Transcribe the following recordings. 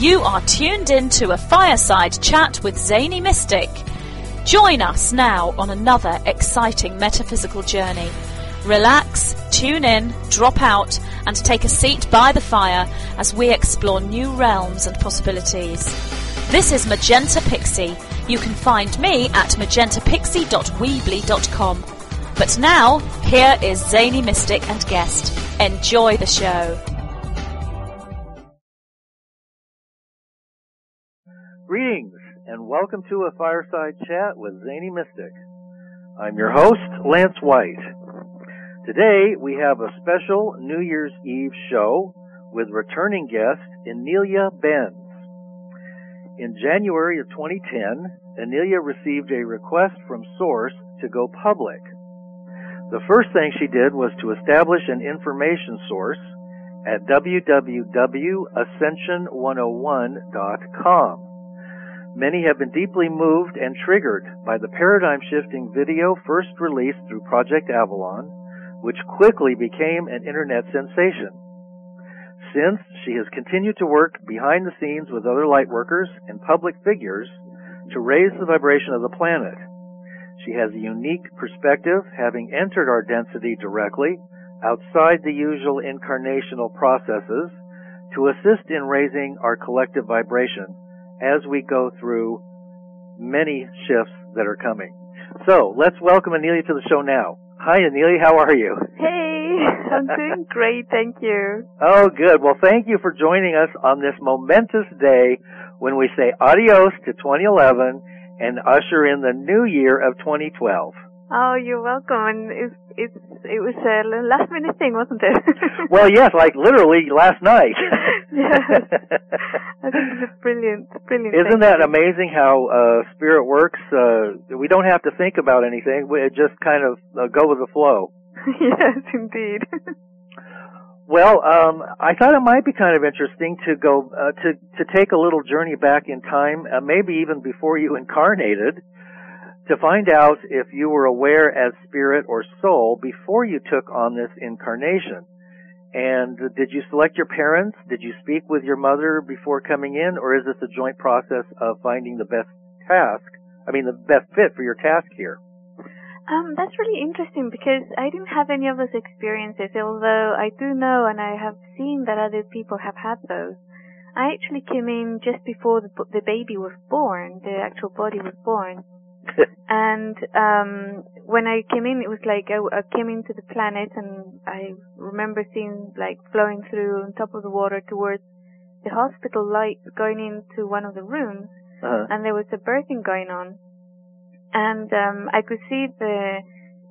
You are tuned in to a fireside chat with Zany Mystic. Join us now on another exciting metaphysical journey. Relax, tune in, drop out, and take a seat by the fire as we explore new realms and possibilities. This is Magenta Pixie. You can find me at magentapixie.weebly.com. But now, here is Zany Mystic and guest. Enjoy the show. Greetings, and welcome to a fireside chat with Zany Mystic. I'm your host, Lance White. Today, we have a special New Year's Eve show with returning guest, Anelia Benz. In January of 2010, Anelia received a request from Source to go public. The first thing she did was to establish an information source at www.ascension101.com. Many have been deeply moved and triggered by the paradigm-shifting video first released through Project Avalon, which quickly became an internet sensation. Since, she has continued to work behind the scenes with other lightworkers and public figures to raise the vibration of the planet. She has a unique perspective, having entered our density directly, outside the usual incarnational processes, to assist in raising our collective vibration as we go through many shifts that are coming. So, let's welcome Anelia to the show now. Hi, Anelia. How are you? Hey, I'm doing great. Thank you. Oh, good. Well, thank you for joining us on this momentous day when we say adios to 2011 and usher in the new year of 2012. Oh, you're welcome. And it was a last minute thing, wasn't it? Well, yes, like literally last night. Yes. I think it's a brilliant. Isn't that amazing how Spirit works? We don't have to think about anything. We just kind of go with the flow. Yes, indeed. Well, I thought it might be kind of interesting to go to take a little journey back in time, maybe even before you incarnated, to find out if you were aware as spirit or soul before you took on this incarnation. And did you select your parents? Did you speak with your mother before coming in, or is this a joint process of finding the best the best fit for your task here? That's really interesting because I didn't have any of those experiences, although I do know and I have seen that other people have had those. I actually came in just before the baby was born, the actual body was born. And when I came in, it was like I came into the planet, and I remember seeing like flowing through on top of the water towards the hospital lights going into one of the rooms, and there was a birthing going on, and I could see the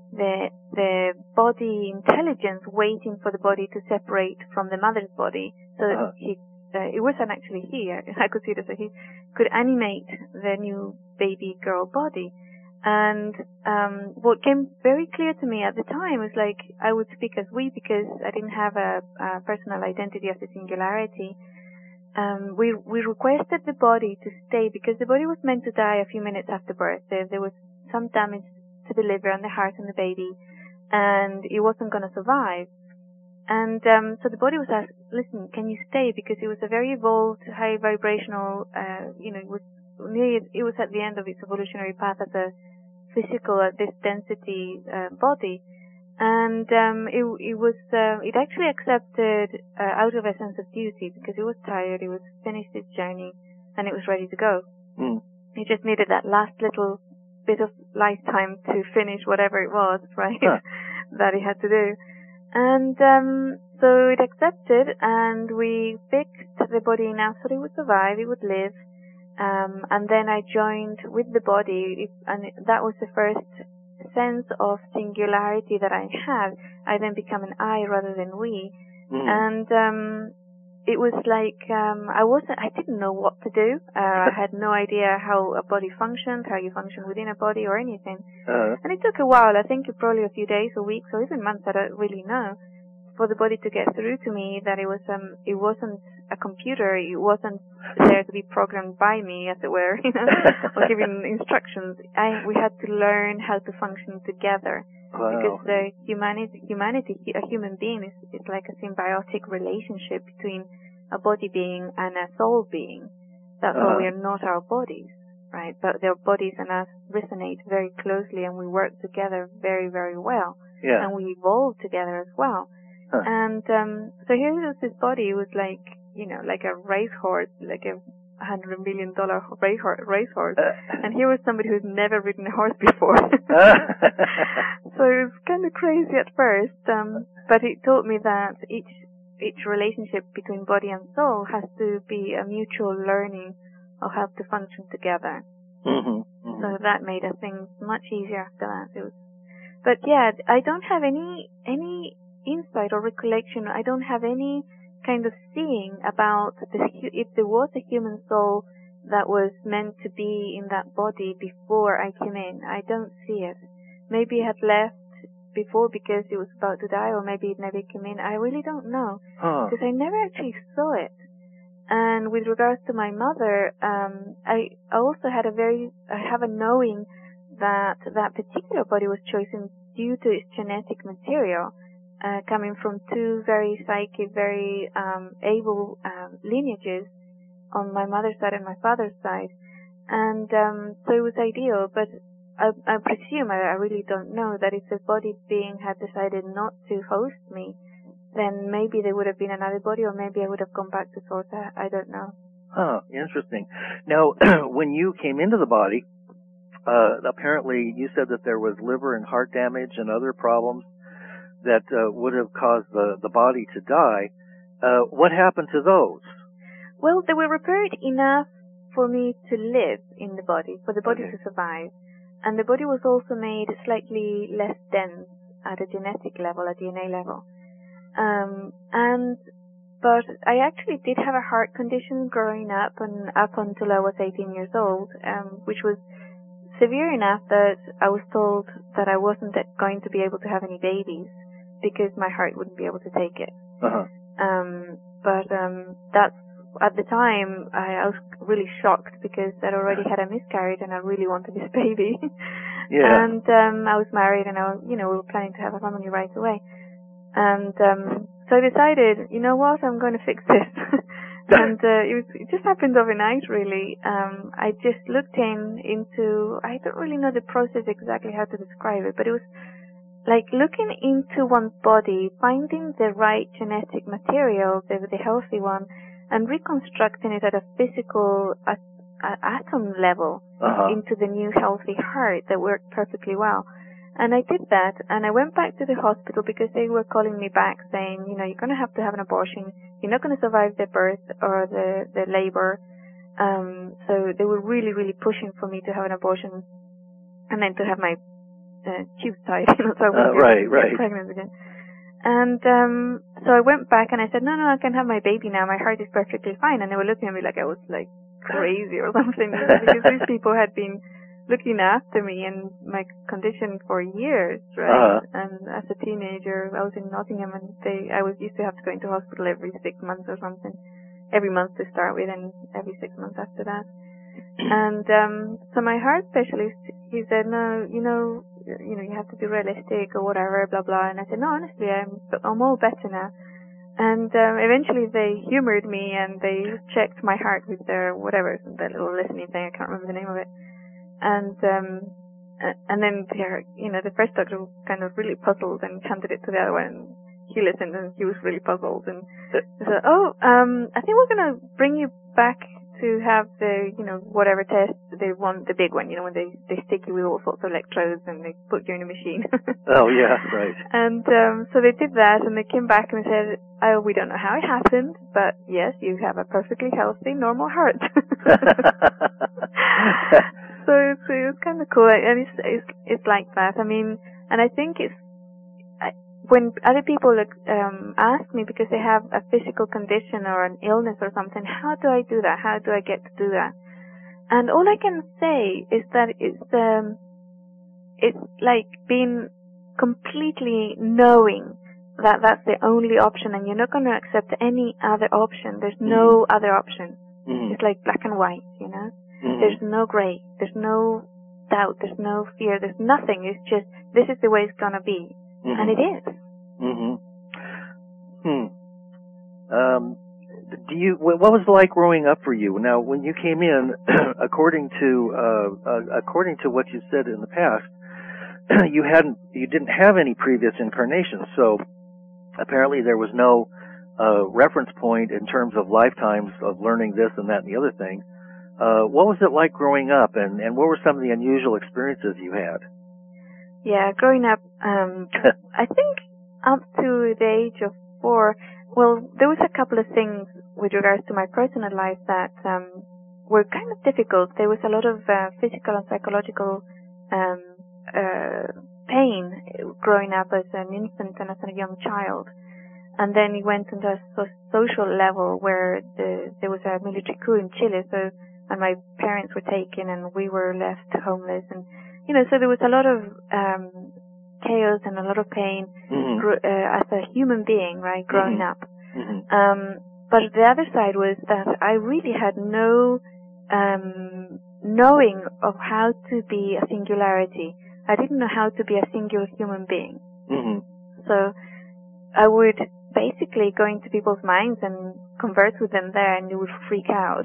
body intelligence waiting for the body to separate from the mother's body, so that it wasn't actually here. I could see that he could animate the new baby girl body. And what came very clear to me at the time was like I would speak as we because I didn't have a personal identity as a singularity. We requested the body to stay because the body was meant to die a few minutes after birth. There was some damage to the liver and the heart and the baby, and it wasn't going to survive. And so the body was asked, listen, can you stay? Because it was a very evolved, high vibrational, it was at the end of its evolutionary path as a physical, this density body. And it actually accepted out of a sense of duty because it was tired, it was finished its journey, and it was ready to go. It just needed that last little bit of lifetime to finish whatever it was, right, that it had to do. And so it accepted, and we fixed the body enough so it would survive, it would live. And then I joined with the body, and that was the first sense of singularity that I had. I then became an I rather than we. And it was like I didn't know what to do. I had no idea how a body functioned, how you function within a body or anything. And it took a while. I think probably a few days or weeks or even months, I don't really know, for the body to get through to me that it wasn't a computer. It wasn't there to be programmed by me, as it were, or given instructions. We had to learn how to function together. Wow. Because humanity, a human being is like a symbiotic relationship between a body being and a soul being. That's why we are not our bodies, right? But their bodies and us resonate very closely, and we work together very, very well. Yeah. And we evolve together as well. Huh. And so here was this body. It was like, you know, like a racehorse, like a $100 million racehorse. And here was somebody who's never ridden a horse before. So it was kind of crazy at first. But it taught me that each relationship between body and soul has to be a mutual learning of how to function together. Mm-hmm. Mm-hmm. So that made things much easier after that. But yeah, I don't have any insight or recollection. I don't have any kind of seeing about if there was a human soul that was meant to be in that body before I came in. I don't see it. Maybe it had left before because it was about to die, or maybe it never came in. I really don't know, because I never actually saw it. And with regards to my mother, I also had I have a knowing that particular body was chosen due to its genetic material, coming from two very psychic, very able lineages on my mother's side and my father's side. And so it was ideal, but I presume, I really don't know, that if the body being had decided not to host me, then maybe there would have been another body, or maybe I would have gone back to source. I don't know. Interesting. Now, when you came into the body, apparently you said that there was liver and heart damage and other problems that would have caused the body to die. What happened to those? Well, they were repaired enough for me to live in the body, for the body to survive. And the body was also made slightly less dense at a genetic level, a DNA level. But I actually did have a heart condition growing up, and up until I was 18 years old, which was severe enough that I was told that I wasn't going to be able to have any babies because my heart wouldn't be able to take it. But that's, at the time, I was really shocked because I'd already had a miscarriage and I really wanted this baby. Yeah. And I was married, and we were planning to have a family right away. And so I decided, you know what, I'm going to fix this. And it just happened overnight, really. I just looked into, I don't really know the process exactly how to describe it, but it was like looking into one's body, finding the right genetic material, the healthy one, and reconstructing it at a physical atom level into the new healthy heart that worked perfectly well. And I did that, and I went back to the hospital because they were calling me back saying, you know, you're going to have to have an abortion. You're not going to survive the birth or the labor. So they were really, really pushing for me to have an abortion and then to have my tubes tied, so I wouldn't get pregnant again. And so I went back and I said, no, I can have my baby now. My heart is perfectly fine. And they were looking at me like I was like crazy or something, because these people had been looking after me and my condition for years, right? And as a teenager, I was in Nottingham, and I used to have to go into hospital every 6 months or something. Every month to start with, and every 6 months after that. And so my heart specialist, he said, no, you have to be realistic or whatever, blah blah. And I said, no, honestly, I'm all better now. And eventually they humored me, and they checked my heart with their whatever, that little listening thing. I can't remember the name of it. And then the first doctor was kind of really puzzled and handed it to the other one. And he listened, and he was really puzzled. And he said, I think we're gonna bring you back to have the, whatever test they want, the big one, when they stick you with all sorts of electrodes and they put you in a machine. Oh, yeah, right. And so they did that, and they came back and said, oh, we don't know how it happened, but yes, you have a perfectly healthy, normal heart. So it's kind of cool, and it's like that. I mean, and I think when other people ask me because they have a physical condition or an illness or something, how do I do that? How do I get to do that? And all I can say is that it's like being completely knowing that that's the only option, and you're not going to accept any other option. There's no other option. It's like black and white, There's no gray. There's no doubt. There's no fear. There's nothing. It's just, this is the way it's going to be. And it is. what was it like growing up for you? Now, when you came in, according to what you said in the past, you didn't have any previous incarnations, so apparently there was no reference point in terms of lifetimes of learning this and that and the other thing. What was it like growing up, and what were some of the unusual experiences you had? Yeah, growing up, I think up to the age of 4, well, there was a couple of things with regards to my personal life that were kind of difficult. There was a lot of physical and psychological pain growing up as an infant and as a young child. And then it went into a social level where there was a military coup in Chile, and my parents were taken and we were left homeless, and so there was a lot of chaos and a lot of pain as a human being, right, growing up. But the other side was that I really had no knowing of how to be a singularity. I didn't know how to be a singular human being. So I would basically go into people's minds and converse with them there, and you would freak out.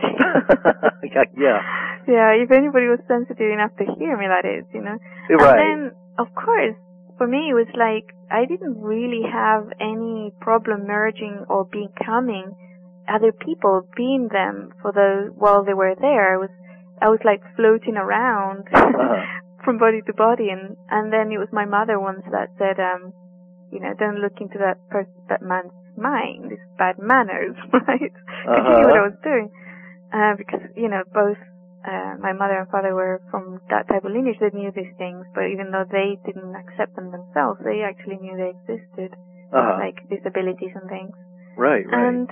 Yeah, if anybody was sensitive enough to hear me, that is, Right. And then, of course, for me, it was like I didn't really have any problem merging or becoming other people, being them while they were there. I was like floating around from body to body, and then it was my mother once that said, don't look into that man's mind. It's bad manners, right? Because she knew what I was doing. Because, both my mother and father were from that type of lineage. They knew these things, but even though they didn't accept them themselves, they actually knew they existed, like disabilities and things. Right. And,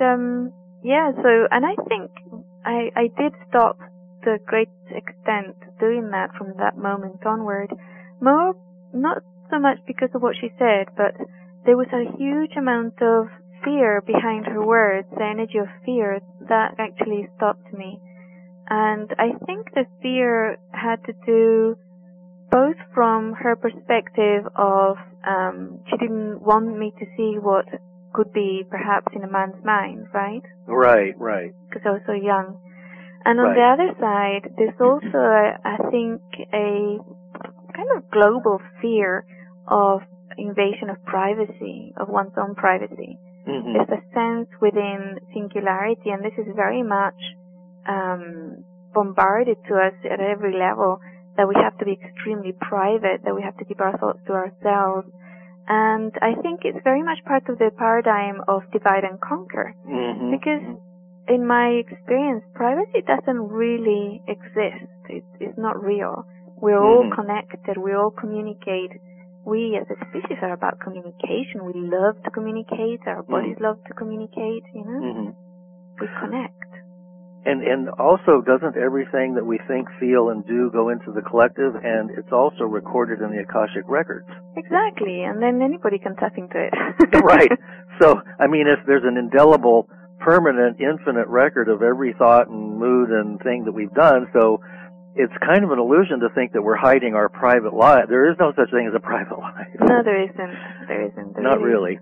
and I think I did stop to a great extent doing that from that moment onward. More, not so much because of what she said, but there was a huge amount of fear behind her words, the energy of fear that actually stopped me. And I think the fear had to do both from her perspective of she didn't want me to see what could be perhaps in a man's mind, right? Right. Because I was so young. And on the other side, there's also, I think, a kind of global fear of invasion of privacy, of one's own privacy. There's a sense within singularity, and this is very much bombarded to us at every level, that we have to be extremely private, that we have to keep our thoughts to ourselves. And I think it's very much part of the paradigm of divide and conquer. Because in my experience, privacy doesn't really exist. It's not real. We're all connected. We all communicate. We as a species are about communication. We love to communicate. Our bodies love to communicate, We connect. And also, doesn't everything that we think, feel, and do go into the collective, and it's also recorded in the Akashic records? Exactly, and then anybody can tap into it. Right. So, I mean, if there's an indelible, permanent, infinite record of every thought and mood and thing that we've done, so it's kind of an illusion to think that we're hiding our private life. There is no such thing as a private life. No, there isn't. Not really.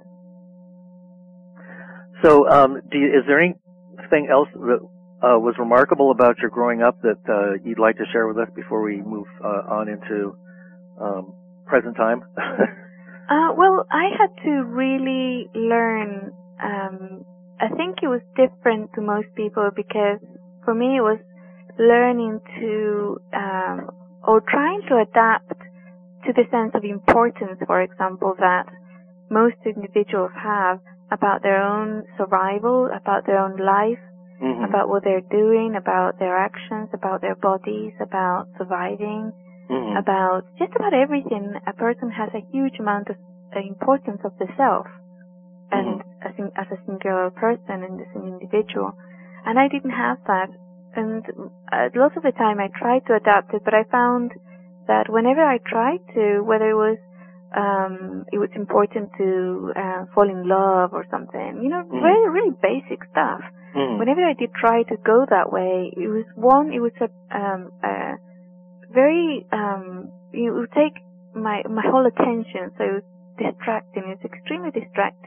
So, is there anything else that was remarkable about your growing up that you'd like to share with us before we move on into present time? Well, I had to really learn. I think it was different to most people, because for me it was learning to or trying to adapt to the sense of importance, for example, that most individuals have about their own survival, about their own life, about what they're doing, about their actions, about their bodies, about surviving, about just about everything. A person has a huge amount of importance of the self, and as a singular person and as an individual. And I didn't have that. And lots of the time I tried to adapt it, but I found that whenever I tried to, whether it was important to fall in love or something, really, really basic stuff. Whenever I did try to go that way, it was a very, it would take my whole attention, so it was distracting. It's extremely distracting.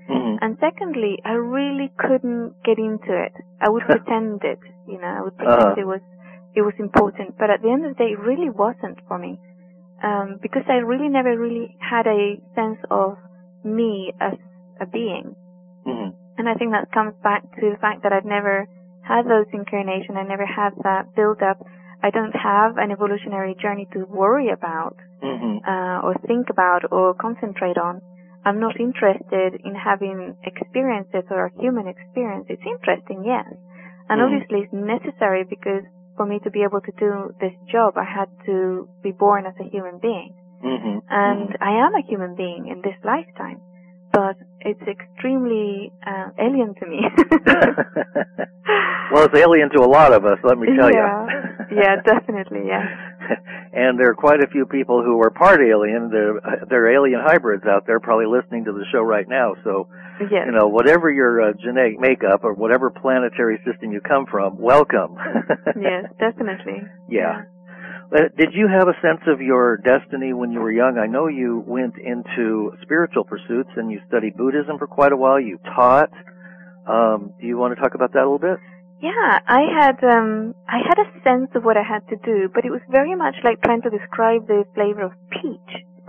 Mm-hmm. And secondly, I really couldn't get into it. I would pretend it, I would pretend it was important. But at the end of the day, it really wasn't for me. Because I really never really had a sense of me as a being. Mm-hmm. And I think that comes back to the fact that I'd never had those incarnations. I never had that build-up. I don't have an evolutionary journey to worry about, or think about, or concentrate on. I'm not interested in having experiences or a human experience. It's interesting, yes. And obviously it's necessary, because for me to be able to do this job, I had to be born as a human being. And I am a human being in this lifetime. But it's extremely alien to me. Well, it's alien to a lot of us, let me tell you. Yeah, definitely, yeah. And there are quite a few people who are part alien. There are alien hybrids out there probably listening to the show right now. So, yes. Whatever your genetic makeup or whatever planetary system you come from, welcome. Yes, definitely. Yeah. Did you have a sense of your destiny when you were young? I know you went into spiritual pursuits and you studied Buddhism for quite a while. You taught. Do you want to talk about that a little bit? Yeah, I had a sense of what I had to do, but it was very much like trying to describe the flavor of peach.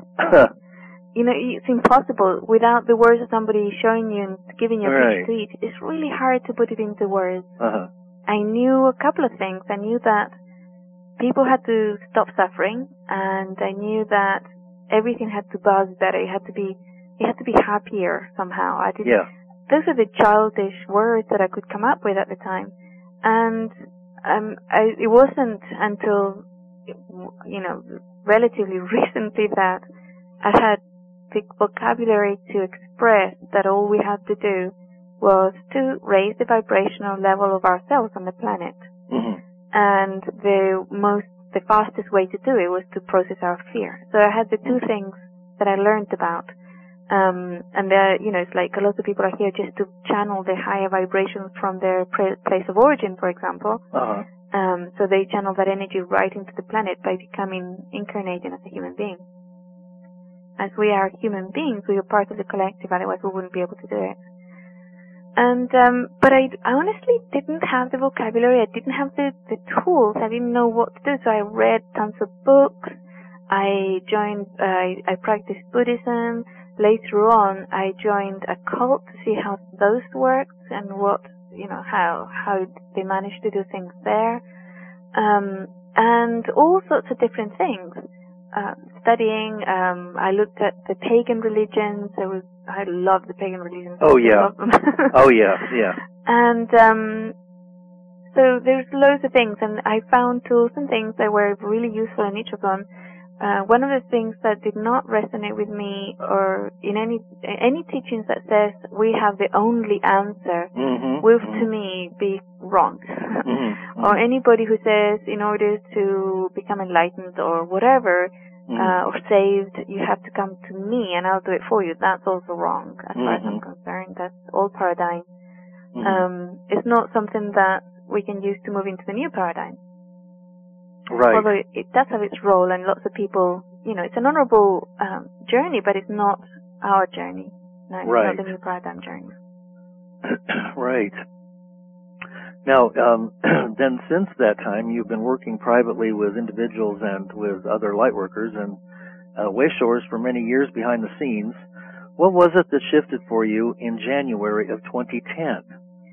It's impossible without the words of somebody showing you and giving you a peach to eat. It's really hard to put it into words. I knew a couple of things. I knew that people had to stop suffering, and I knew that everything had to buzz better. It had to be happier somehow. Those are the childish words that I could come up with at the time. And it wasn't until, relatively recently that I had the vocabulary to express that all we had to do was to raise the vibrational level of ourselves on the planet. And the fastest way to do it was to process our fear. So I had the two things that I learned about. It's like a lot of people are here just to channel the higher vibrations from their place of origin, for example. So they channel that energy right into the planet by incarnating as a human being. As we are human beings, we are part of the collective, otherwise we wouldn't be able to do it. And, but I honestly didn't have the vocabulary, I didn't have the tools, I didn't know what to do, so I read tons of books, I practiced Buddhism. Later on, I joined a cult to see how those worked and how they managed to do things there. And all sorts of different things. Studying, I looked at the pagan religions. I loved the pagan religions. Oh yeah. Oh yeah, yeah. And, so there's loads of things, and I found tools and things that were really useful in each of them. One of the things that did not resonate with me, or in any teachings that says we have the only answer, will to me be wrong. Or anybody who says in order to become enlightened or whatever, or saved, you have to come to me and I'll do it for you. That's also wrong, as far as I'm concerned. That's all paradigm. It's not something that we can use to move into the new paradigm. Right. Although it does have its role, and lots of people, it's an honorable journey, but it's not our journey. No, it's not the new paradigm journey. Right. Now, then since that time, you've been working privately with individuals and with other lightworkers and Wayshores for many years behind the scenes. What was it that shifted for you in January of 2010?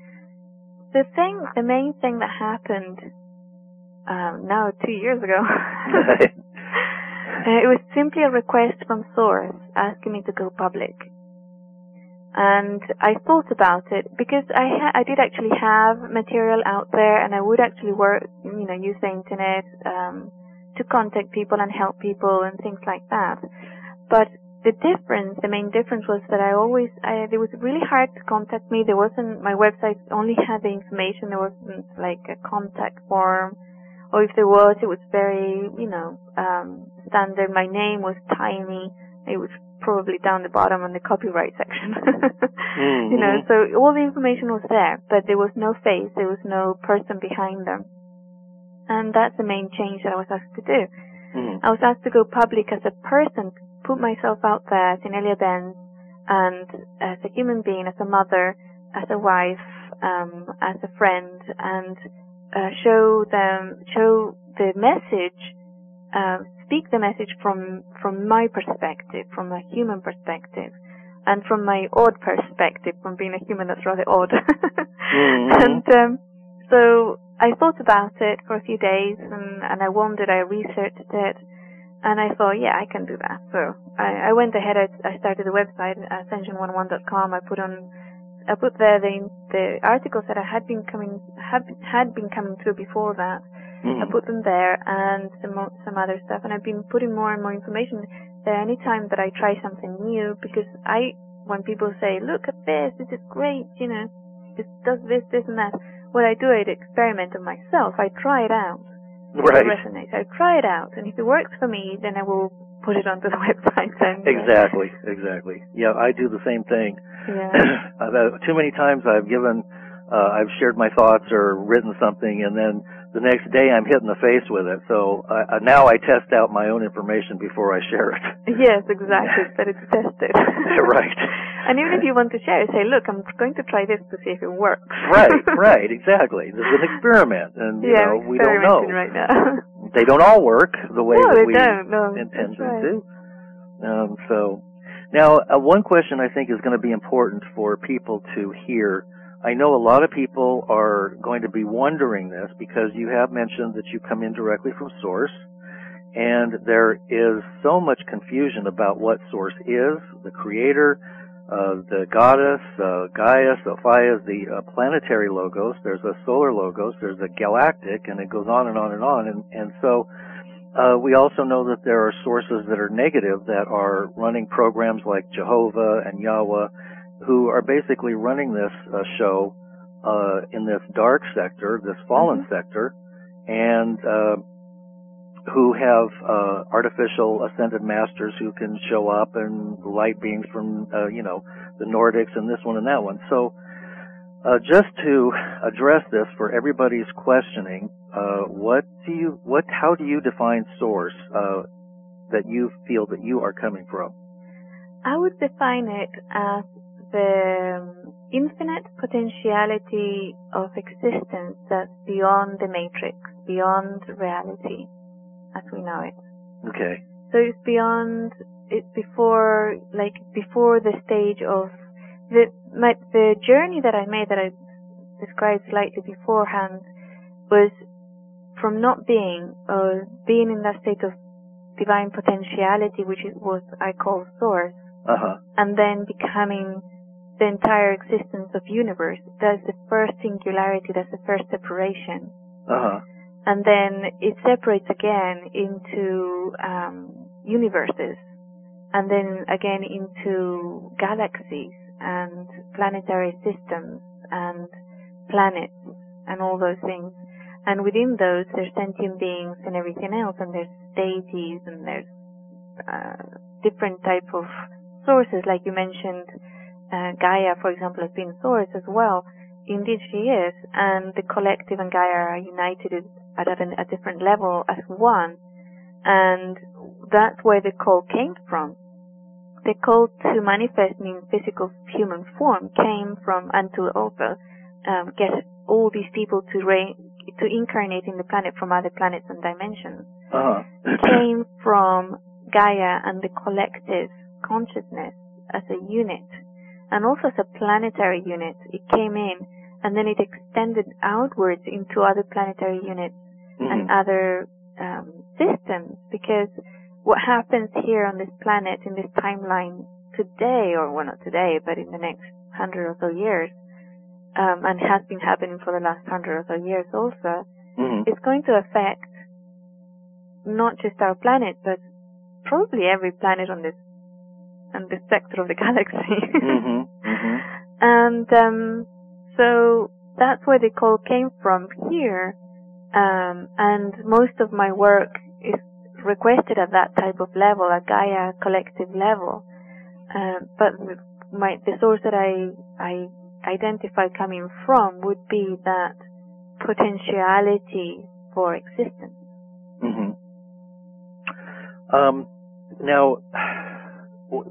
The main thing that happened now 2 years ago, it was simply a request from Source asking me to go public. And I thought about it because I did actually have material out there, and I would actually work, use the internet to contact people and help people and things like that. But the main difference was that it was really hard to contact me. My website only had the information. There wasn't like a contact form, or if there was, it was very, standard. My name was tiny. It was probably down the bottom on the copyright section. So all the information was there, but there was no face, there was no person behind them. And that's the main change that I was asked to do. I was asked to go public as a person, put myself out there as Inelia Benz, and as a human being, as a mother, as a wife, as a friend, and show the message, speak the message from my perspective, from a human perspective, and from my odd perspective, from being a human that's rather odd. And so I thought about it for a few days, and I wondered, I researched it, and I thought, yeah, I can do that. So I went ahead, I started the website, ascension101.com. I put there the articles that had been coming through before that. I put them there, and some other stuff, and I've been putting more and more information there anytime that I try something new, because when people say, look at this is great, it does this, and that, what I do, I experiment on myself. I try it out. Right. If it resonates, I try it out, and if it works for me, then I will put it onto the website. And, Exactly. Yeah, I do the same thing. Yeah. Too many times I've shared my thoughts or written something, and then the next day I'm hit in the face with it. So now I test out my own information before I share it. Yes, exactly. But it's tested. Right. And even if you want to share, say, look, I'm going to try this to see if it works. Right, exactly. This is an experiment, and we don't know. Right now. They don't all work the way that we them intend to. So now, one question I think is going to be important for people to hear. I know a lot of people are going to be wondering this, because you have mentioned that you come in directly from Source, and there is so much confusion about what Source is, the creator, the goddess, Gaia, Sophia, the planetary logos. There's a solar logos, there's a galactic, and it goes on and on and on. And so we also know that there are sources that are negative, that are running programs like Jehovah and Yahweh, who are basically running this show in this dark sector, this fallen sector, and who have artificial ascended masters who can show up, and light beings from the Nordics, and this one and that one. So just to address this for everybody's questioning, how do you define Source that you feel that you are coming from? I would define it as the infinite potentiality of existence that's beyond the matrix, beyond reality as we know it. Okay. So it's before the stage of the journey that I made, that I described slightly beforehand, was from not being, being in that state of divine potentiality, which is what I call Source, and then becoming the entire existence of universe. That's the first singularity, that's the first separation. And then it separates again into universes, and then again into galaxies and planetary systems and planets and all those things. And within those, there's sentient beings and everything else, and there's deities, and there's different type of sources. Like you mentioned, Gaia, for example, has been Source as well. Indeed, she is, and the collective and Gaia are united at a different level as one, and that's where the call came from. The call to manifest in physical human form came from, and to also get all these people to incarnate in the planet from other planets and dimensions, came from Gaia and the collective consciousness as a unit, and also as a planetary unit. It came in, and then it extended outwards into other planetary units and other systems, because what happens here on this planet, in this timeline today, or well, not today, but in the next 100 or so years, and has been happening for the last 100 or so years also, it's going to affect not just our planet, but probably every planet on this sector of the galaxy. And so that's where the call came from here, and most of my work is requested at that type of level, a Gaia collective level. But the source that I identify coming from would be that potentiality for existence. Now,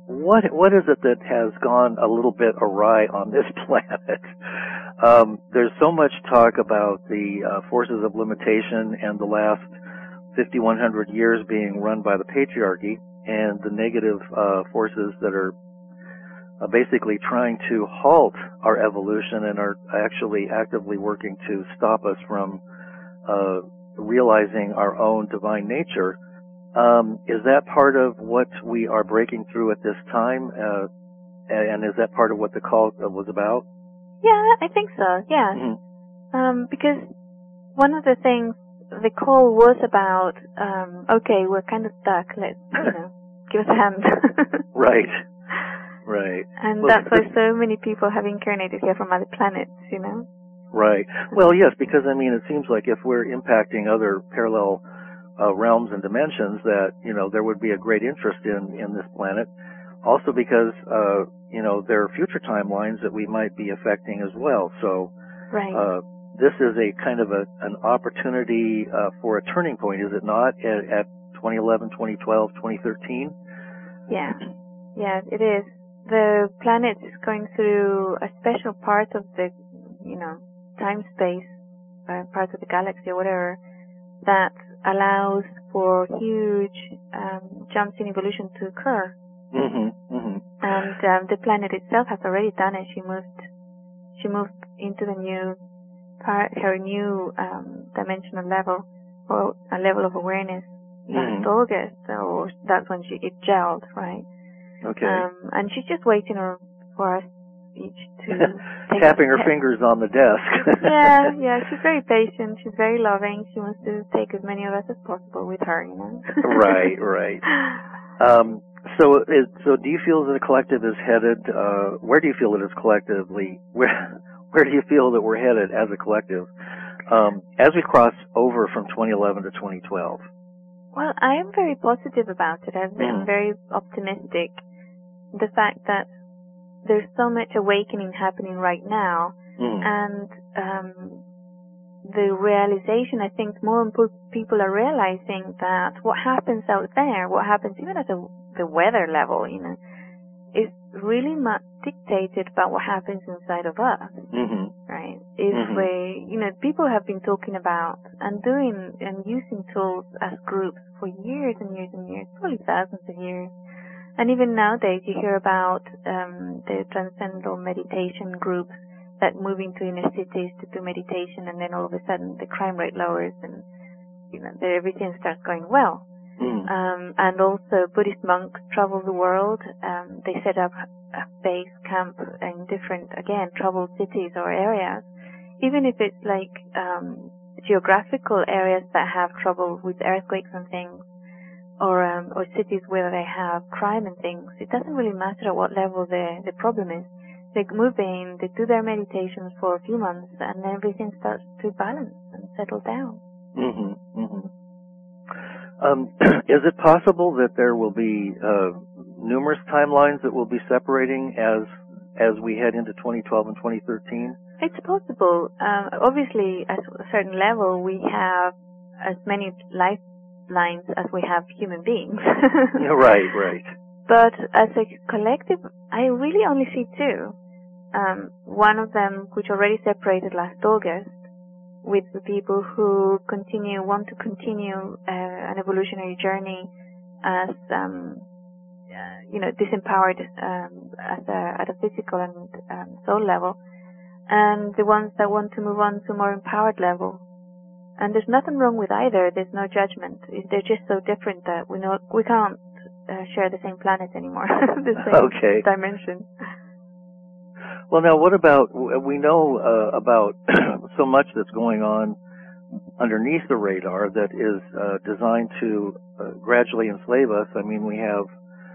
what is it that has gone a little bit awry on this planet? There's so much talk about the forces of limitation and the last 5,100 years being run by the patriarchy and the negative forces that are basically trying to halt our evolution and are actually actively working to stop us from realizing our own divine nature. Is that part of what we are breaking through at this time? And is that part of what the call was about? Yeah, I think so, yeah. Mm-hmm. Because one of the things the call was about, okay, we're kind of stuck, let's, give us a hand. Right. And that's why so many people have incarnated here from other planets, Right. Well, yes, because, it seems like if we're impacting other parallel realms and dimensions that, there would be a great interest in this planet. Also because, there are future timelines that we might be affecting as well. So, right. This is a kind of an opportunity for a turning point, is it not, at 2011, 2012, 2013? Yeah. Yeah, it is. The planet is going through a special part of the, time-space, part of the galaxy or whatever, that allows for huge jumps in evolution to occur. Mm-hmm. Mm-hmm. And the planet itself has already done it. She moved into the new her new dimensional level, or a level of awareness last August. So that's when it gelled, right? Okay. And she's just waiting for us each to tapping her fingers on the desk. Yeah. She's very patient. She's very loving. She wants to take as many of us as possible with her, Right. So do you feel that the collective is headed? Where do you feel it is collectively? Where do you feel that we're headed as a collective as we cross over from 2011 to 2012? Well, I am very positive about it. I'm very optimistic. The fact that there's so much awakening happening right now, and the realization, I think more and more people are realizing that what happens out there, what happens even at the weather level, is really much dictated by what happens inside of us, right? If we, people have been talking about and doing and using tools as groups for years and years and years, probably thousands of years. And even nowadays you hear about the transcendental meditation groups that move into inner cities to do meditation, and then all of a sudden the crime rate lowers and, everything starts going well. And also Buddhist monks travel the world. They set up a base camp in different, again, troubled cities or areas. Even if it's like geographical areas that have trouble with earthquakes and things, or cities where they have crime and things, it doesn't really matter at what level the problem is. They move in, they do their meditations for a few months, and then everything starts to balance and settle down. Is it possible that there will be numerous timelines that will be separating as we head into 2012 and 2013? It's possible. Obviously, at a certain level, we have as many lifelines as we have human beings. Right. But as a collective, I really only see two. One of them, which already separated last August, with the people who want to continue an evolutionary journey as, disempowered at a physical and soul level, and the ones that want to move on to a more empowered level. And there's nothing wrong with either. There's no judgment. They're just so different that we can't share the same planet anymore, the same dimension. Well, now, what about, we know about so much that's going on underneath the radar that is designed to gradually enslave us. I mean, we have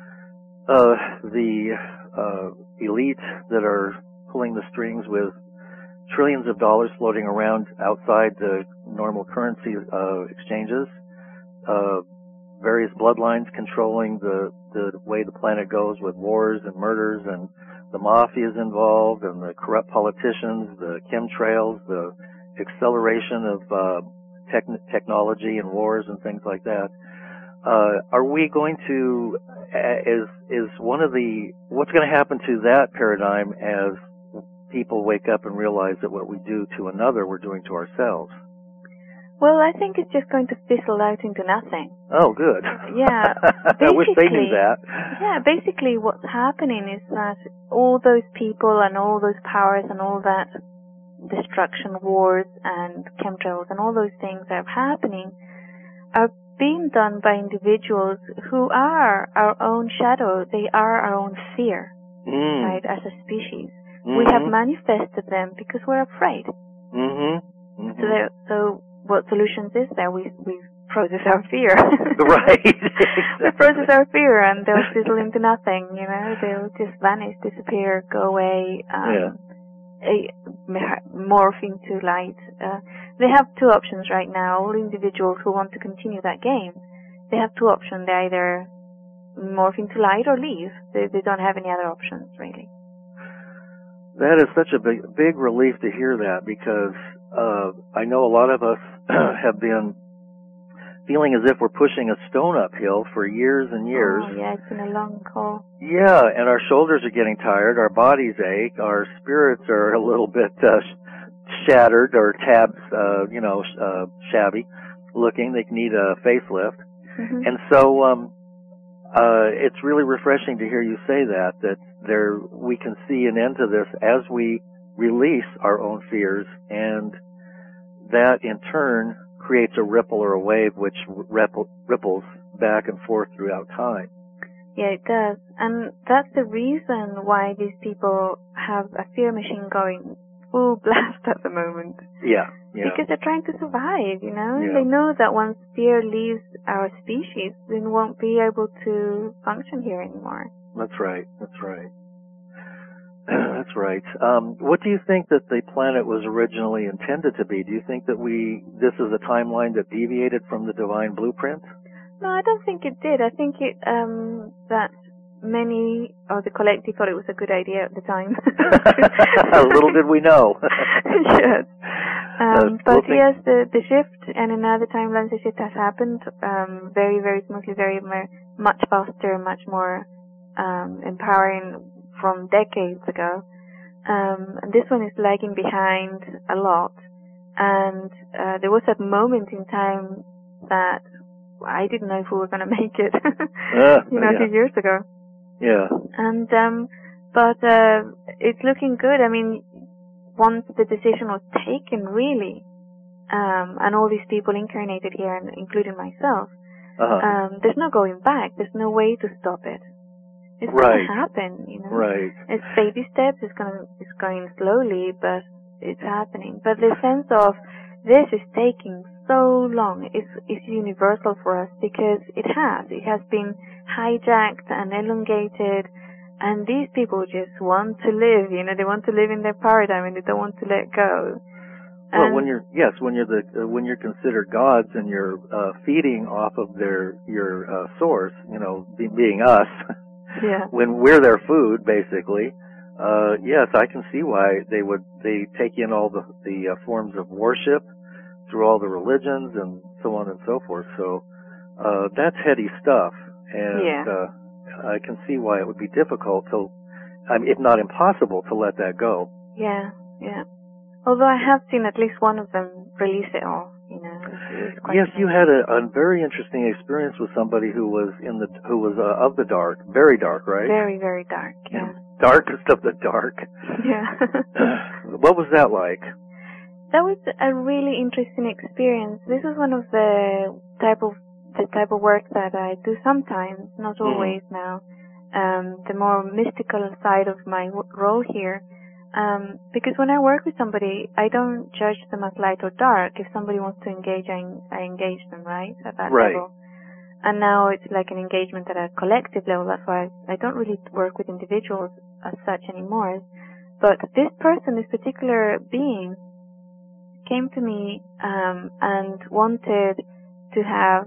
the elite that are pulling the strings with trillions of dollars floating around outside the normal currency exchanges, various bloodlines controlling the way the planet goes with wars and murders, and the mafia is involved, and the corrupt politicians, the chemtrails, the acceleration of technology and wars and things like that. are we going to, is one of the, what's going to happen to that paradigm as people wake up and realize that what we do to another, we're doing to ourselves? Well, I think it's just going to fizzle out into nothing. Oh, good. Yeah. I wish they knew that. Yeah, basically what's happening is that all those people and all those powers and all that destruction, wars and chemtrails and all those things that are happening are being done by individuals who are our own shadow. They are our own fear, right, as a species. We have manifested them because we're afraid. So what solutions is there? We process our fear. Right. We process our fear and they'll fizzle into nothing, you know, they'll just vanish, disappear, go away, morph into light. They have two options right now. All individuals who want to continue that game, they have two options. They either morph into light or leave. They don't have any other options, really. That is such a big relief to hear that, because I know a lot of us have been feeling as if we're pushing a stone uphill for years and years. Oh, yeah, it's been a long haul. Yeah, and our shoulders are getting tired, our bodies ache, our spirits are a little bit shattered, or shabby looking. They need a facelift. And so it's really refreshing to hear you say that we can see an end to this as we release our own fears, and that in turn creates a ripple or a wave which ripples back and forth throughout time. Yeah, it does. And that's the reason why these people have a fear machine going full blast at the moment. Yeah. Because they're trying to survive, you know? Yeah. They know that once fear leaves our species, we won't be able to function here anymore. That's right. That's right. What do you think that the planet was originally intended to be? Do you think that this is a timeline that deviated from the divine blueprint? No, I don't think it did. I think that many of the collective thought it was a good idea at the time. Little did we know. Yes. But yes, the shift, and in other timelines the shift has happened very, very smoothly, much faster, much more empowering from decades ago. And this one is lagging behind a lot. And there was a moment in time that I didn't know if we were going to make it, a few years ago. Yeah. And but it's looking good. I mean, once the decision was taken, really, and all these people incarnated here, and including myself, there's no going back. There's no way to stop it. It's going to happen, you know. Right. It's baby steps. It's going slowly, but it's happening. But the sense of this is taking so long is universal for us, because it has been hijacked and elongated, and these people just want to live, you know, they want to live in their paradigm and they don't want to let go. Well, when you're considered gods and you're feeding off of your source, you know, being us, when we're their food, basically, yes, I can see why they take in all the forms of worship through all the religions and so on and so forth. So that's heady stuff, and I can see why it would be difficult if not impossible, to let that go. Yeah. Although I have seen at least one of them release it all, you know. Yes, you had a very interesting experience with somebody who was of the dark, very dark, right? Very, very dark. Yeah. Darkest of the dark. Yeah. What was that like? That was a really interesting experience. This is one of the type of work that I do sometimes, not always now. The more mystical side of my role here. Because when I work with somebody, I don't judge them as light or dark. If somebody wants to engage, I engage them, right? At that level. And now it's like an engagement at a collective level. That's why I don't really work with individuals as such anymore. But this particular being, came to me and wanted to have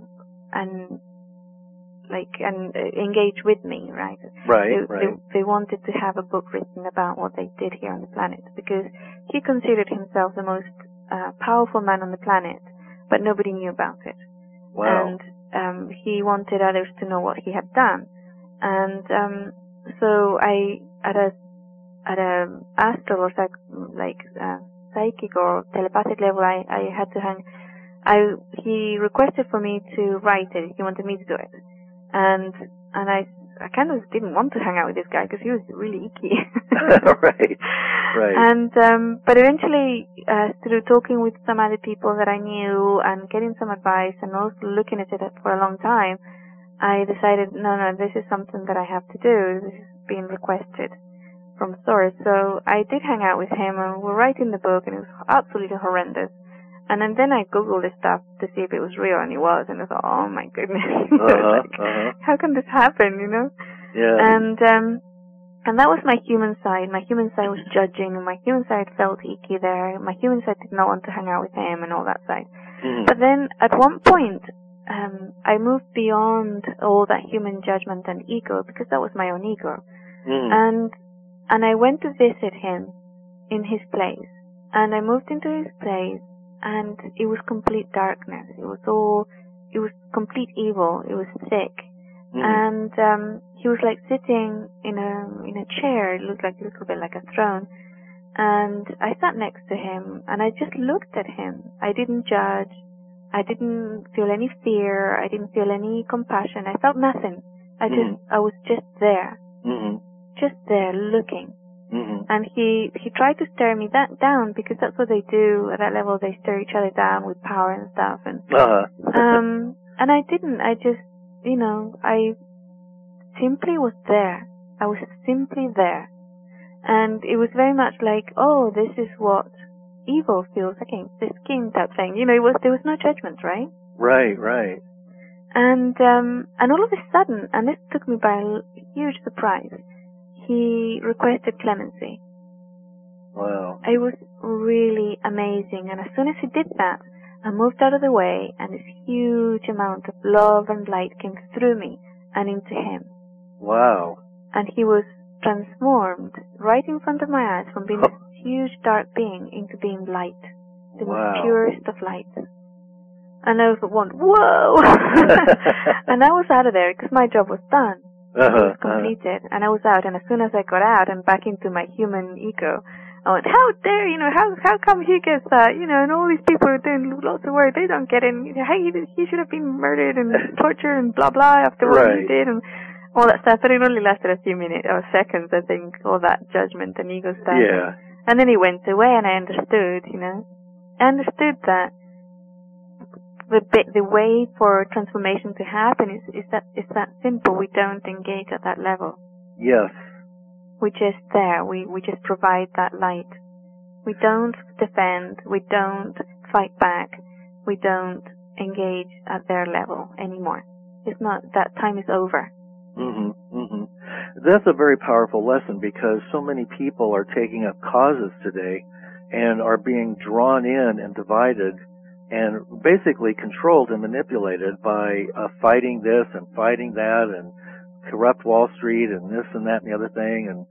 engage with me, right? They wanted to have a book written about what they did here on the planet, because he considered himself the most powerful man on the planet, but nobody knew about it. Wow. he wanted others to know what he had done. And so I, at a astral or psychic or telepathic level, I had to he requested for me to write it. He wanted me to do it. And I kind of didn't want to hang out with this guy because he was really icky. Right. And, but eventually, through talking with some other people that I knew and getting some advice and also looking at it for a long time, I decided, no, this is something that I have to do. This is being requested from Source. So I did hang out with him and we're writing the book, and it was absolutely horrendous. And then I Googled this stuff to see if it was real, and it was, and I thought, oh my goodness, how can this happen, you know? Yeah. And that was my human side. My human side was judging, and my human side felt icky there. My human side did not want to hang out with him and all that side. Mm-hmm. But then at one point, I moved beyond all that human judgment and ego, because that was my own ego. Mm. And I went to visit him in his place, and I moved into his place, and it was complete darkness. It was complete evil. It was thick. Mm. And he was like sitting in a chair. It looked like a little bit like a throne. And I sat next to him, and I just looked at him. I didn't judge. I didn't feel any fear. I didn't feel any compassion. I felt nothing. I was just there. Mm-hmm. Just there looking. Mm-hmm. And he tried to stare me down, because that's what they do at that level. They stare each other down with power and stuff. And and I didn't. I just, I simply was there. I was simply there. And it was very much like, oh, this is what evil feels against the skin type thing. There was no judgment, right? Right. And all of a sudden, and this took me by a huge surprise, he requested clemency. Wow. It was really amazing. And as soon as he did that, I moved out of the way, and this huge amount of love and light came through me and into him. Wow. And he was transformed right in front of my eyes, from being this huge dark being into being light. The most purest of light. And I went, whoa! And I was out of there because my job was done. It was completed. And I was out, and as soon as I got out and back into my human ego, I went, how dare, how come he gets that, and all these people are doing lots of work, they don't get it, he should have been murdered and tortured and blah blah after what he did, and all that stuff. But it only lasted a few minutes or seconds, I think, all that judgment and ego stuff. Yeah. And then he went away, and I understood, I understood that the way for transformation to happen is that simple. We don't engage at that level. Yes. We're just there. We just provide that light. We don't defend. We don't fight back. We don't engage at their level anymore. It's not, that time is over. Mm-hmm. Mm-hmm. That's a very powerful lesson, because so many people are taking up causes today and are being drawn in and divided and basically controlled and manipulated by fighting this and fighting that and corrupt Wall Street and this and that and the other thing. And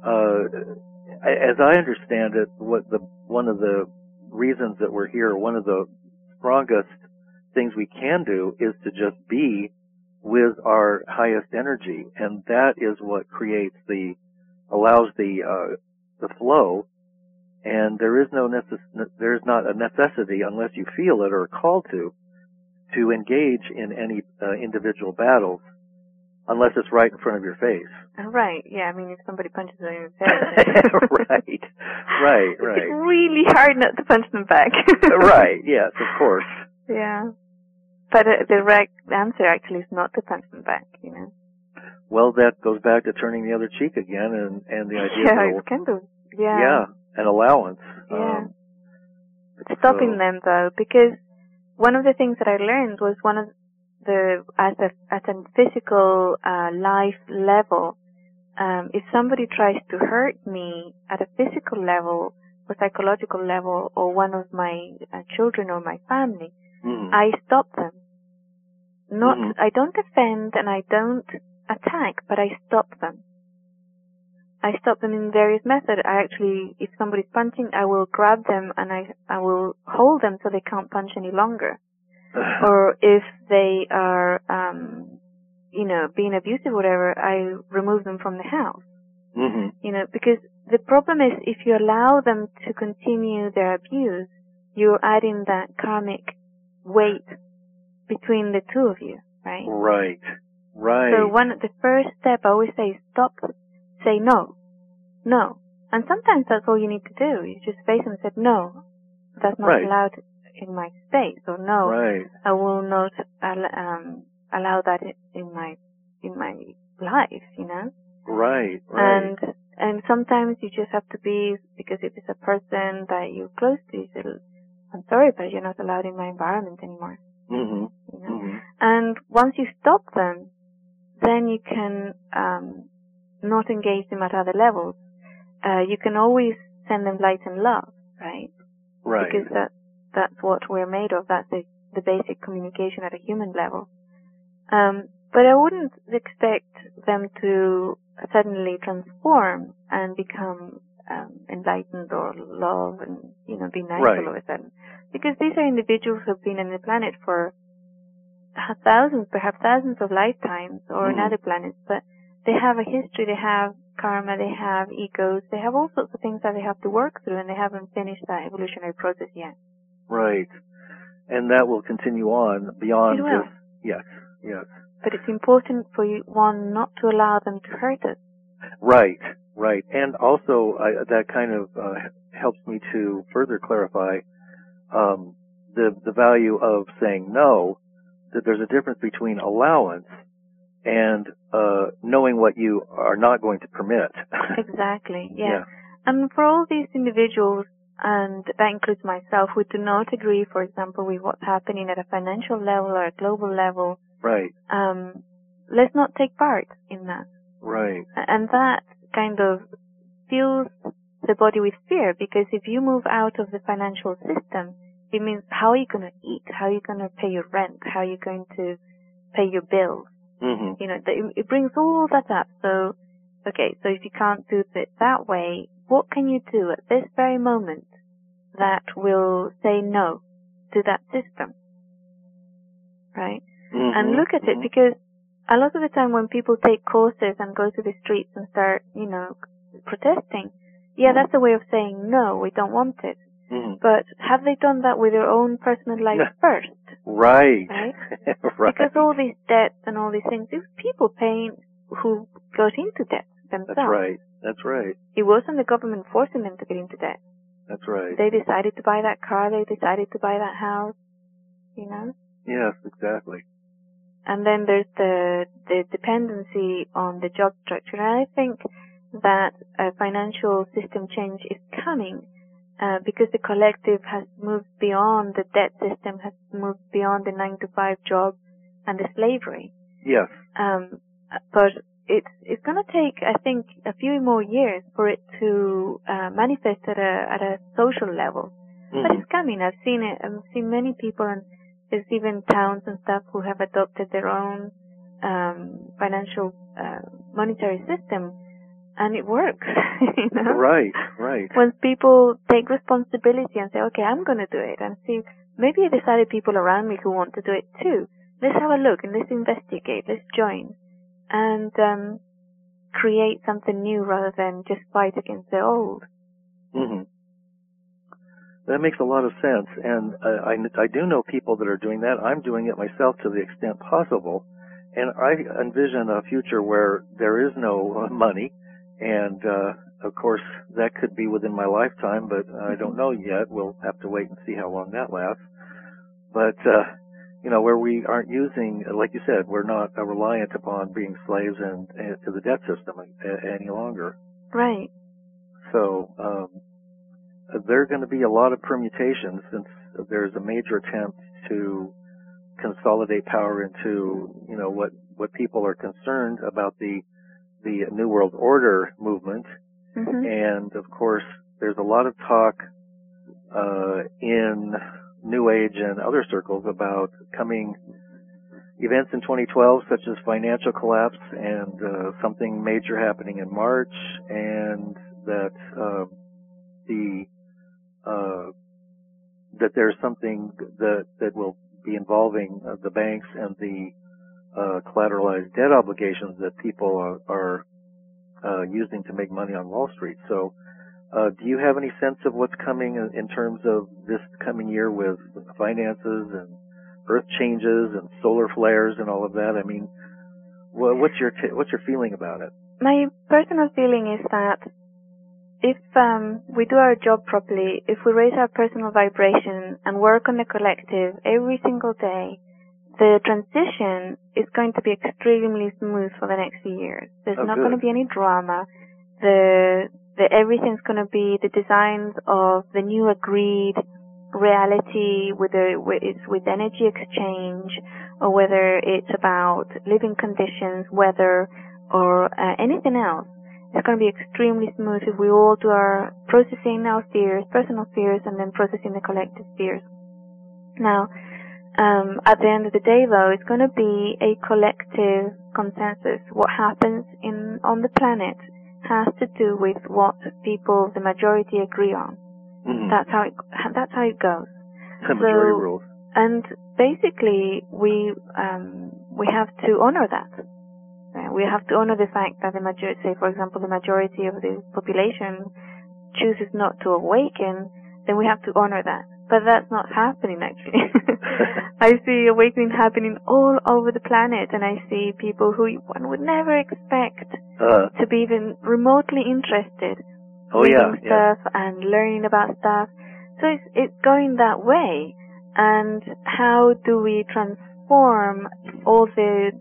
as I understand it, one of the reasons that we're here, one of the strongest things we can do is to just be with our highest energy, and that is what allows the flow. And there is not a necessity, unless you feel it or are called to engage in any individual battles, unless it's right in front of your face. Right. Yeah. I mean, if somebody punches you in the face. Right. It's really hard not to punch them back. Right. Yes. Of course. Yeah. But the right answer actually is not to punch them back. Well, that goes back to turning the other cheek again, and the idea it's kind of an allowance. Yeah. Stopping them though, because one of the things that I learned was at a physical life level, if somebody tries to hurt me at a physical level or psychological level, or one of my children or my family, I stop them. I don't defend and I don't attack, but I stop them. I stop them in various methods. If somebody's punching, I will grab them and I will hold them so they can't punch any longer. or if they are, being abusive or whatever, I remove them from the house. Mm-hmm. Because the problem is if you allow them to continue their abuse, you're adding that karmic weight between the two of you, right? Right. So the first step I always say is stop, say no. And sometimes that's all you need to do. You just face them and say, no, that's not allowed in my space, or no, I will not allow that in my life, Right. And sometimes you just have to be, because if it's a person that you're close to, you say, I'm sorry, but you're not allowed in my environment anymore. Mm-hmm. And once you stop them, then you can not engage them at other levels. You can always send them light and love, right? Right. Because that's what we're made of. That's the basic communication at a human level. But I wouldn't expect them to suddenly transform and become enlightened or love and, be nice all of a sudden. Because these are individuals who have been on the planet for perhaps thousands of lifetimes or on other planets, but they have a history, they have karma, they have egos, they have all sorts of things that they have to work through, and they haven't finished that evolutionary process yet. Right. And that will continue on beyond it will. Yes. But it's important for you, one, not to allow them to hurt us. Right. And also, that kind of helps me to further clarify the value of saying no, that there's a difference between allowance and knowing what you are not going to permit. Exactly, yeah. And for all these individuals, and that includes myself, who do not agree, for example, with what's happening at a financial level or a global level, right. Let's not take part in that. Right. And that kind of fills the body with fear, because if you move out of the financial system, it means how are you going to eat? How are you going to pay your rent? How are you going to pay your bills? Mm-hmm. It brings all that up. So, okay, so if you can't do it that way, what can you do at this very moment that will say no to that system? Right? Mm-hmm. And look at it, because a lot of the time when people take courses and go to the streets and start, protesting, that's a way of saying no, we don't want it. Mm-hmm. But have they done that with their own personal life first? Right. Right? Right. Because all these debts and all these things, it was people paying who got into debt themselves. That's right. It wasn't the government forcing them to get into debt. That's right. They decided to buy that car, they decided to buy that house, Yes, exactly. And then there's the dependency on the job structure. And I think that a financial system change is coming because the collective has moved beyond the debt system, has moved beyond the 9-to-5 job and the slavery. Yes. But it's going to take, I think, a few more years for it to manifest at a social level. Mm-hmm. But it's coming. I've seen it. I've seen many people, and there's even towns and stuff who have adopted their own financial monetary system, and it works. Right. When people take responsibility and say, okay, I'm going to do it, and see, maybe there's other people around me who want to do it too. Let's have a look and let's investigate, let's join, and create something new rather than just fight against the old. Mm-hmm. That makes a lot of sense, and I do know people that are doing that. I'm doing it myself to the extent possible, and I envision a future where there is no money, and of course that could be within my lifetime, but I don't know yet. We'll have to wait and see how long that lasts. But where we aren't using, like you said, we're not reliant upon being slaves and to the debt system any longer. Right. So there are going to be a lot of permutations, since there's a major attempt to consolidate power into, what people are concerned about, the New World Order movement. Mm-hmm. And of course, there's a lot of talk in New Age and other circles about coming events in 2012, such as financial collapse and something major happening in March, and that that there's something that will be involving the banks and the collateralized debt obligations that people are using to make money on Wall Street. So, do you have any sense of what's coming in terms of this coming year with finances and Earth changes and solar flares and all of that? I mean, what's your feeling about it? My personal feeling is that if we do our job properly, if we raise our personal vibration and work on the collective every single day, the transition is going to be extremely smooth for the next few years. There's not going to be any drama. Everything's going to be the designs of the new agreed reality, whether it's with energy exchange or whether it's about living conditions, weather, or anything else. It's going to be extremely smooth if we all do our processing our fears, personal fears, and then processing the collective fears. Now, at the end of the day, though, it's going to be a collective consensus. What happens on the planet has to do with what people, the majority, agree on. Mm-hmm. That's how it goes. The majority rules. And basically, we have to honor that. We have to honor the fact that the majority, say for example, the majority of the population chooses not to awaken. Then we have to honor that. But that's not happening, actually. I see awakening happening all over the planet, and I see people who one would never expect to be even remotely interested in stuff and learning about stuff. So it's going that way. And how do we transform all the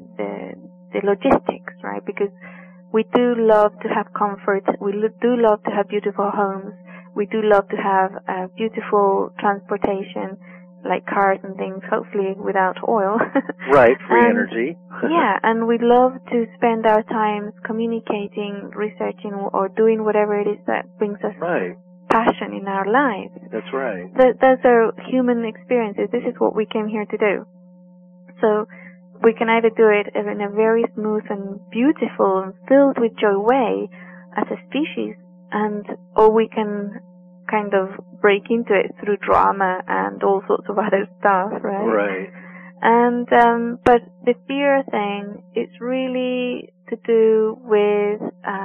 logistics, right? Because we do love to have comfort. We do love to have beautiful homes. We do love to have beautiful transportation, like cars and things, hopefully without oil. Right, free energy. Yeah, and we love to spend our time communicating, researching, or doing whatever it is that brings us passion in our lives. That's right. Those are human experiences. This is what we came here to do. So we can either do it in a very smooth and beautiful and filled with joy way as a species, or we can kind of break into it through drama and all sorts of other stuff, right? Right. And but the fear thing, it's really to do with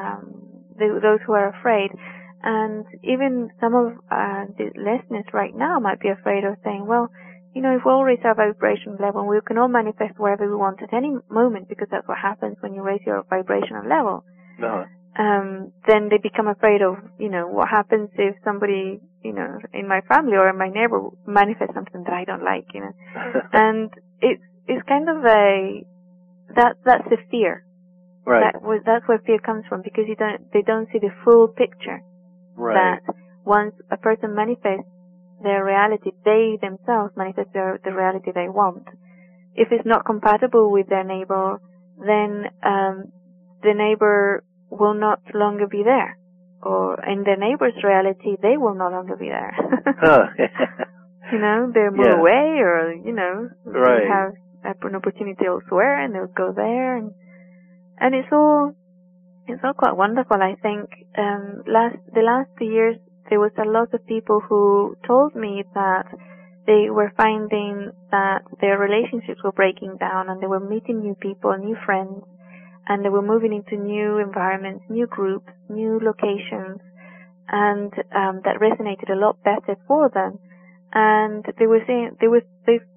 those who are afraid. And even some of the listeners right now might be afraid of saying, well, you know, if we all raise our vibration level, we can all manifest wherever we want at any moment, because that's what happens when you raise your vibrational level. Uh-huh. Then they become afraid of, you know, what happens if somebody, you know, in my family or in my neighbor manifests something that I don't like, you know. And it's kind of that's the fear. Right. That's where fear comes from, because they don't see the full picture. Right. That once a person manifests their reality, they themselves manifest the reality they want. If it's not compatible with their neighbor, then the neighbor will not longer be there. Or in their neighbor's reality, they will no longer be there. You know, they'll move away, or, you know, they have an opportunity elsewhere, and they'll go there. And it's all quite wonderful, I think. The last 2 years, there was a lot of people who told me that they were finding that their relationships were breaking down, and they were meeting new people, new friends, and they were moving into new environments, new groups, new locations, and that resonated a lot better for them. And they were saying there was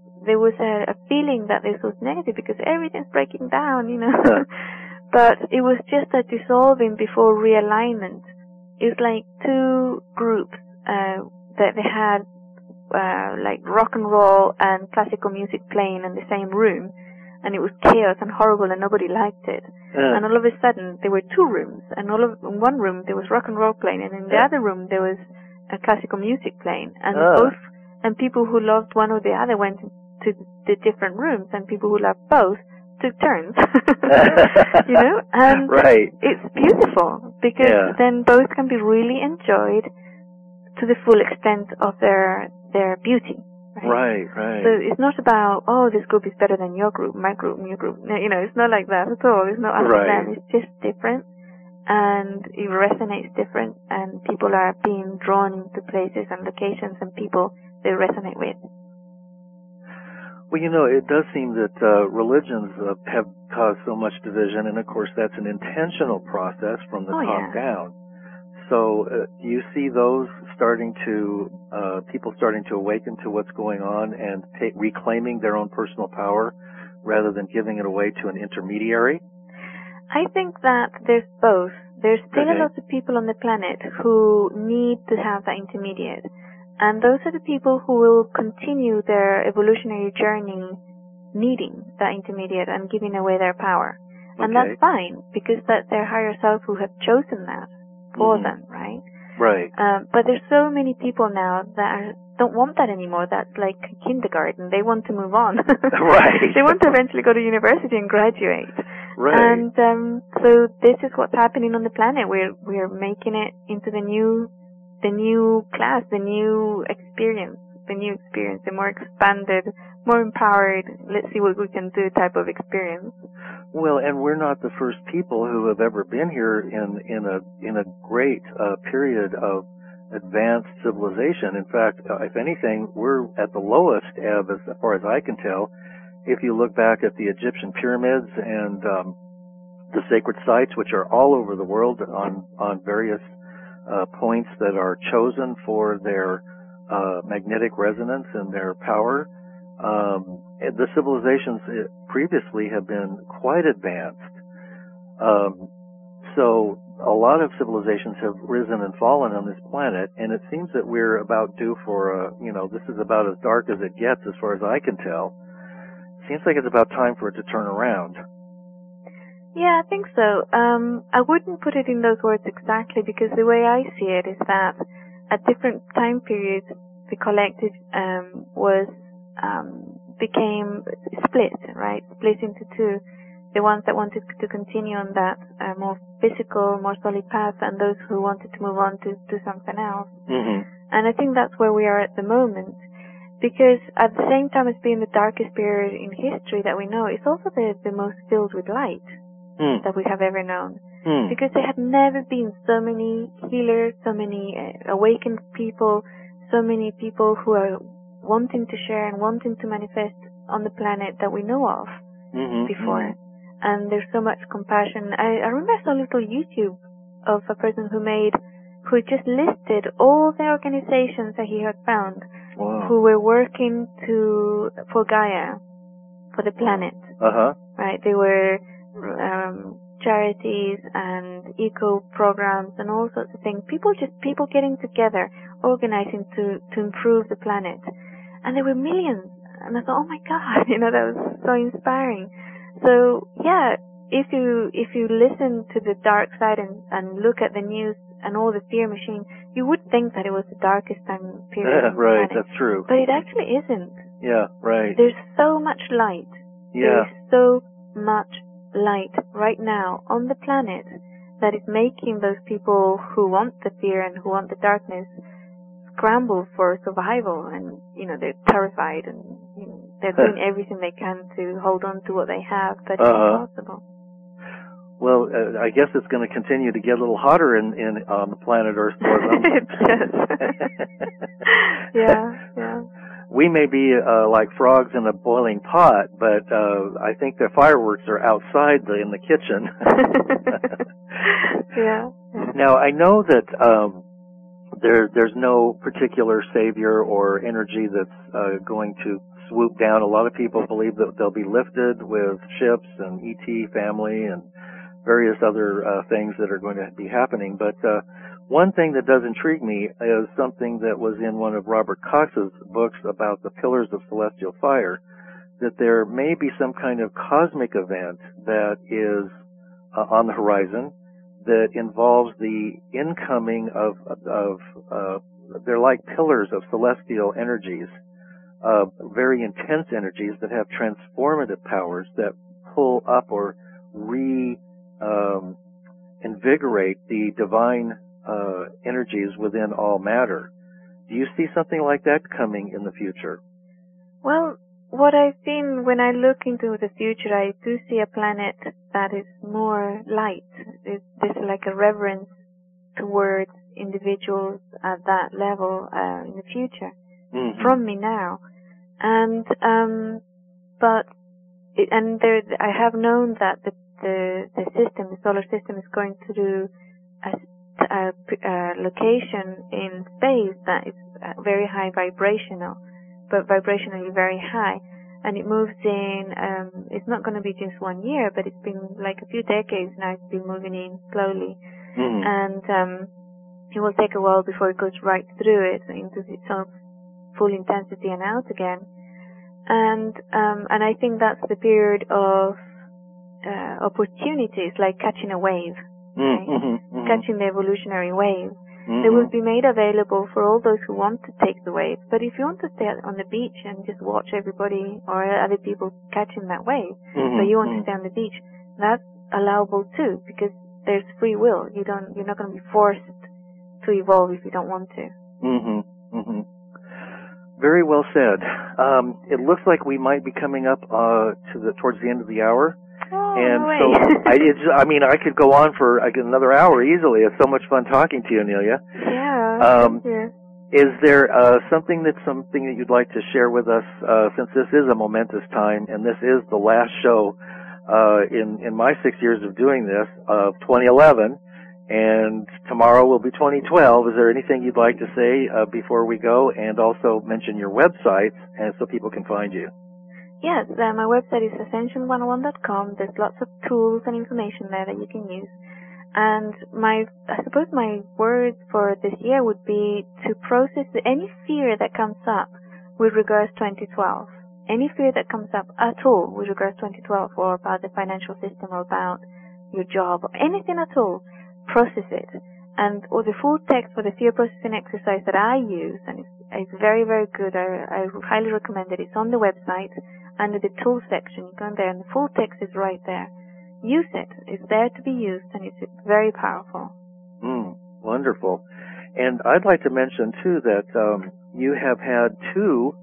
a feeling that this was negative because everything's breaking down, you know. But it was just a dissolving before realignment. It's like two groups that they had like rock and roll and classical music playing in the same room, and it was chaos and horrible and nobody liked it. And all of a sudden there were two rooms, and in one room there was rock and roll playing, and in the other room there was classical music playing, and people who loved one or the other went to the different rooms, and people who loved both took turns. You know, and it's beautiful because then both can be really enjoyed to the full extent of their beauty. Right. So it's not about, oh, this group is better than your group, my group, your group. You know, it's not like that at all. It's not about that. It's just different, and it resonates different, and people are being drawn into places and locations and people they resonate with. Well, it does seem that religions have caused so much division, and of course that's an intentional process from the top down. So do you see those people starting to awaken to what's going on and reclaiming their own personal power rather than giving it away to an intermediary? I think that there's both. There's still a lot of people on the planet who need to have that intermediate. And those are the people who will continue their evolutionary journey needing that intermediate and giving away their power. And that's fine, because that's their higher self who have chosen that for them, right? Right. But there's so many people now that don't want that anymore. That's like kindergarten. They want to move on. Right. They want to eventually go to university and graduate. Right. And so this is what's happening on the planet. We're making it into the new class, the new experience, the more expanded, more empowered, let's see what we can do type of experience. Well, and we're not the first people who have ever been here in a great period of advanced civilization. In fact, if anything, we're at the lowest ebb as far as I can tell. If you look back at the Egyptian pyramids and the sacred sites, which are all over the world on various points that are chosen for their magnetic resonance and their power, the civilizations previously have been quite advanced. So a lot of civilizations have risen and fallen on this planet, and it seems that we're about due for this is about as dark as it gets as far as I can tell. Seems like it's about time for it to turn around. Yeah, I think so. I wouldn't put it in those words exactly, because the way I see it is that at different time periods, the collective became split, right? Split into two. The ones that wanted to continue on that more physical, more solid path, and those who wanted to move on to do something else. Mm-hmm. And I think that's where we are at the moment. Because at the same time as being the darkest period in history that we know, it's also the most filled with light that we have ever known. Because there had never been so many healers, so many awakened people, so many people who are wanting to share and wanting to manifest on the planet that we know of before. And there's so much compassion. I remember I saw a little YouTube of a person who just listed all the organizations that he had found. Wow. Who were working for Gaia, for the planet. Right? They were charities and eco programs and all sorts of things. People getting together, organizing to improve the planet. And there were millions. And I thought, oh my God, that was so inspiring. So yeah, if you listen to the dark side and look at the news and all the fear machine, you would think that it was the darkest time period. Right, that's true. But it actually isn't. Yeah, right. There's so much light. Yeah. There's so much light right now on the planet that is making those people who want the fear and who want the darkness scramble for survival, and they're terrified, and they're doing everything they can to hold on to what they have, but it's impossible. Well, I guess it's going to continue to get a little hotter on the planet Earth. It does. Yeah. We may be like frogs in a boiling pot, but I think the fireworks are outside in the kitchen. Yeah. Now, I know that there's no particular savior or energy that's going to swoop down. A lot of people believe that they'll be lifted with ships and ET family and various other things that are going to be happening. But one thing that does intrigue me is something that was in one of Robert Cox's books about the pillars of celestial fire, that there may be some kind of cosmic event that is on the horizon that involves the incoming of they're like pillars of celestial energies, very intense energies that have transformative powers that pull up or invigorate the divine energies within all matter. Do you see something like that coming in the future? Well, what I've seen when I look into the future, I do see a planet that is more light. There's like a reverence towards individuals at that level in the future from me now. And but I have known that the solar system is going to do a location in space that is very high vibrational, but vibrationally very high, and it moves in. It's not going to be just 1 year, but it's been like a few decades now. It's been moving in slowly, and it will take a while before it goes right through it into its own full intensity and out again. And I think that's the period of opportunities, like catching a wave, catching the evolutionary wave. They will be made available for all those who want to take the wave. But if you want to stay on the beach and just watch everybody or other people catching that wave, but you want to stay on the beach, that's allowable too, because there's free will. You're not going to be forced to evolve if you don't want to. Very well said. It looks like we might be coming up towards the end of the hour. Oh, and no way. so I could go on for another hour easily. It's so much fun talking to you, Anelia. Yeah. Is there something that you'd like to share with us, since this is a momentous time and this is the last show in my 6 years of doing this, of 2011, and tomorrow will be 2012. Is there anything you'd like to say before we go, and also mention your websites and so people can find you? Yes, my website is ascension101.com. There's lots of tools and information there that you can use. And I suppose my words for this year would be to process any fear that comes up with regards to 2012. Any fear that comes up at all with regards to 2012, or about the financial system, or about your job, or anything at all, process it. Or the full text for the fear processing exercise that I use, and it's very, very good. I highly recommend it. It's on the website under the tools section. You go in there and the full text is right there. Use it. It's there to be used, and it's very powerful. Wonderful. And I'd like to mention too that you have had 2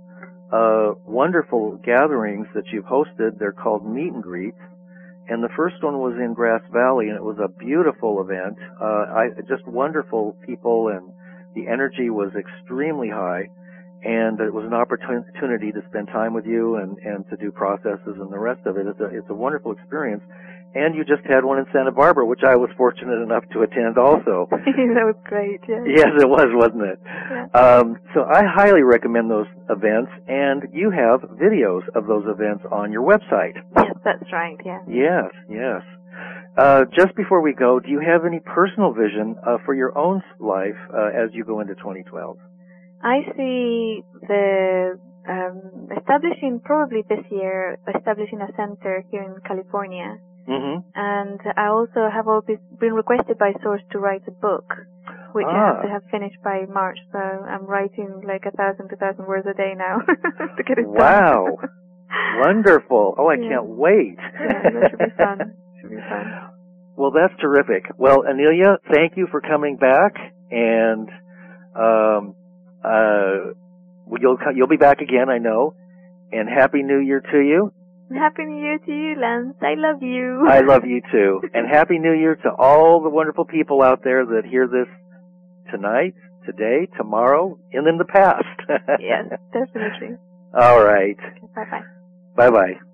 wonderful gatherings that you've hosted. They're called meet and greets. And the first one was in Grass Valley, and it was a beautiful event. Just wonderful people, and the energy was extremely high. And it was an opportunity to spend time with you and to do processes and the rest of it. It's a wonderful experience. And you just had one in Santa Barbara, which I was fortunate enough to attend also. That was great, yeah. Yes, it was, wasn't it? Yeah. So I highly recommend those events, and you have videos of those events on your website. Yes, that's right, yeah. Yes. Just before we go, do you have any personal vision for your own life as you go into 2012? I see probably this year, establishing a center here in California. And I also have always been requested by Source to write a book, which I have to have finished by March. So I'm writing like 1,000, 2,000 words a day now to get it done. Wow. Wonderful. Oh, I can't wait. Yeah, that should be fun. Well, that's terrific. Well, Anelia, thank you for coming back, and you'll be back again, I know. And Happy New Year to you. Happy New Year to you, Lance. I love you. I love you too. And Happy New Year to all the wonderful people out there that hear this tonight, today, tomorrow, and in the past. Yes, definitely. All right. Okay, bye-bye. Bye-bye.